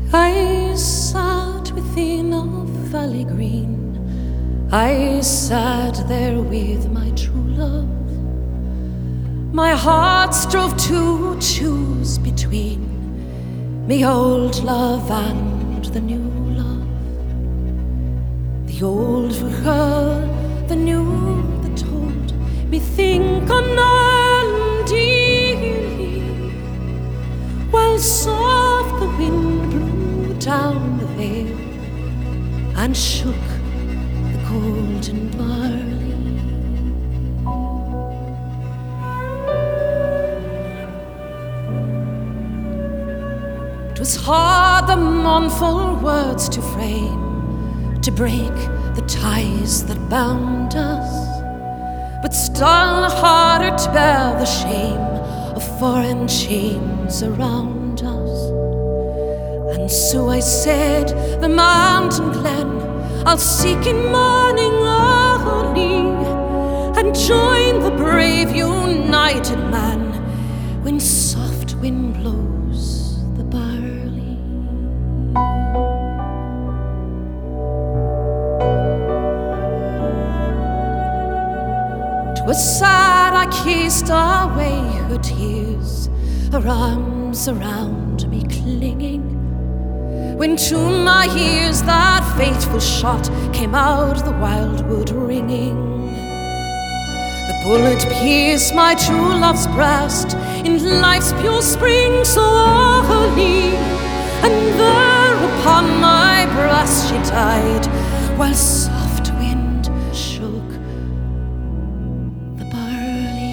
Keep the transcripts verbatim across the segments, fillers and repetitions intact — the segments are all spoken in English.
I sat within a valley green, I sat there with my true love. My heart strove to choose between me old love and the new love. The old for her, the new that told me think on Ireland dearly, while soft the wind blew down the vale and shook the golden barley. 'Twas hard the mournful words to frame, to break the ties that bound us, but still harder to bear the shame of foreign chains around us. And so I said, the mountain glen I'll seek in morning early, and join the brave united man when soft wind blows the barley. 'Twas sad I kissed away her tears, her arms around me clinging, when to my ears that fateful shot came out of the wildwood ringing. The bullet pierced my true love's breast in life's pure spring so early, and there upon my breast she died, while soft wind shook the barley.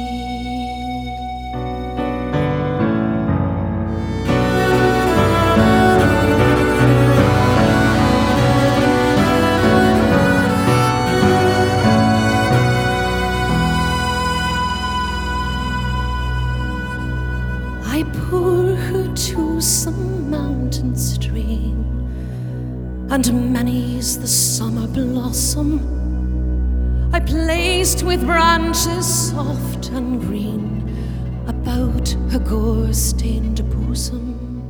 I bore her to some mountain stream, and many's the summer blossom I placed with branches soft and green about her gore-stained bosom.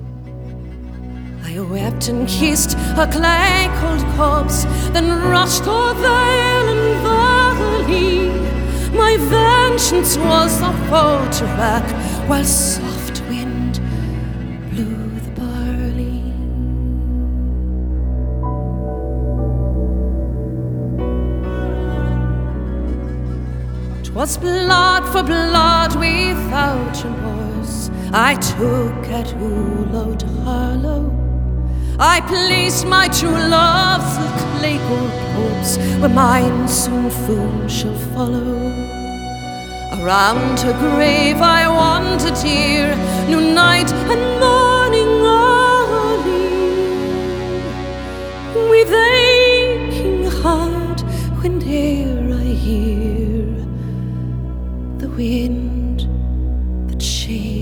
I wept and kissed her clay-cold corpse, then rushed o'er vale and valley. My vengeance was a foe to wreck, while soft wind blew the barley. 'Twas blood for blood without remorse I took at Oullo to Harlow. I placed my true love's clay-cold corpse where mine soon full shall follow. Around her grave I wandered here, noon, night, and morning early, with aching heart whene'er I hear the wind that shakes